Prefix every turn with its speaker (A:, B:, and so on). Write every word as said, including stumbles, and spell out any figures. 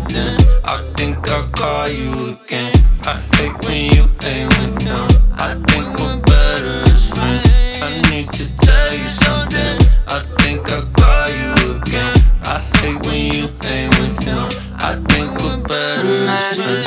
A: something. I think I'll call you again. I hate when you hate with them. I think we're better as friends. I need to tell you something. I think I'll call you again. I hate when you hate with them. I think we're better as friends.